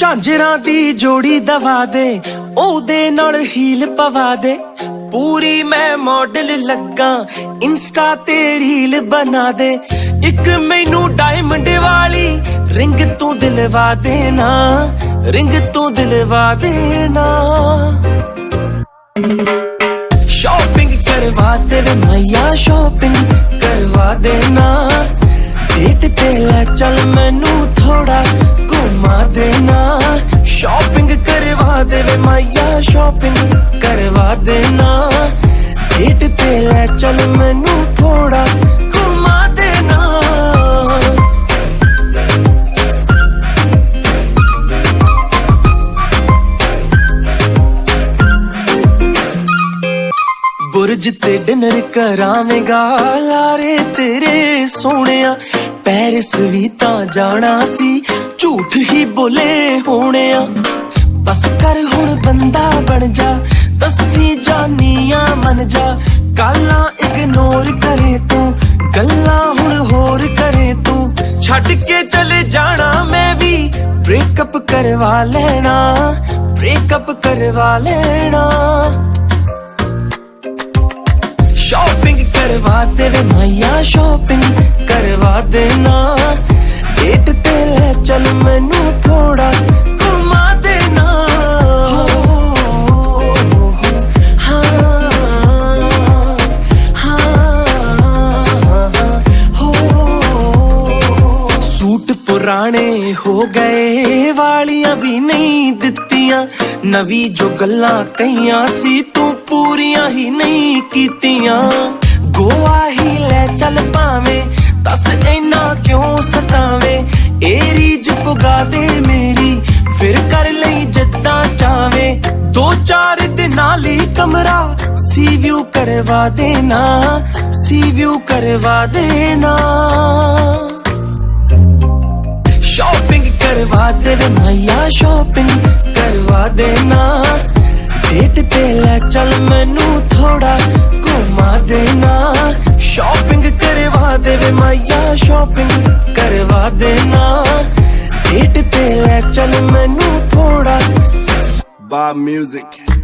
झांजरां दी जोड़ी दवा दे ओदे नाल हील पवा दे पूरी मैं मॉडल लगा इंस्टा ते रील बना दे एक मैनू डायमंड वाली रिंग तू दिलवा देना रिंग तू दिलवा देना शॉपिंग करवा दे मैया शॉपिंग करवा देना डेट ते ले चल मैनू थोड़ा घुमा देना शॉपिंग करवा दे मैया शॉपिंग करवा देना डेट ते ले चल मैनू थोड़ा घुमा देना बुर्ज ते डिनर करावेगा लारे तेरे सोहणिया पैरिस भी तां जाना सी झूठ ही बोले होने बस कर हुण बंदा बन जा दसी जानिया मन जा गालां इग्नोर करे तू गल्लां हुण होर करे तू छड्ड के चले जाना मैं भी ब्रेकअप करवा लेना ब्रेकअप करवा लेना शॉपिंग करवा दे मैया शॉपिंग करवा देना डेट ते ले चल मैनू थोड़ा घुमा देना सूट पुराने हो गए वालियां भी नहीं दित्तियां नवी जो गल्लां कहियां सी तू पूरियां ही नहीं कीतियां गोवा ही ले चल पावे दस इना क्यों सतावे ए रीज पुगा दे मेरी फिर कर लई जद्दां चावे दो चार दिन ली कमरा सी व्यू करवा देना सी व्यू करवा देना शॉपिंग करवा दे मैया शॉपिंग करवा देना डेट ते ले चल मैनू थोड़ा घुमा देना शॉपिंग करवा दे मैया शॉपिंग करवा देना डेट ते ले चल मैनू थोड़ा Bob Music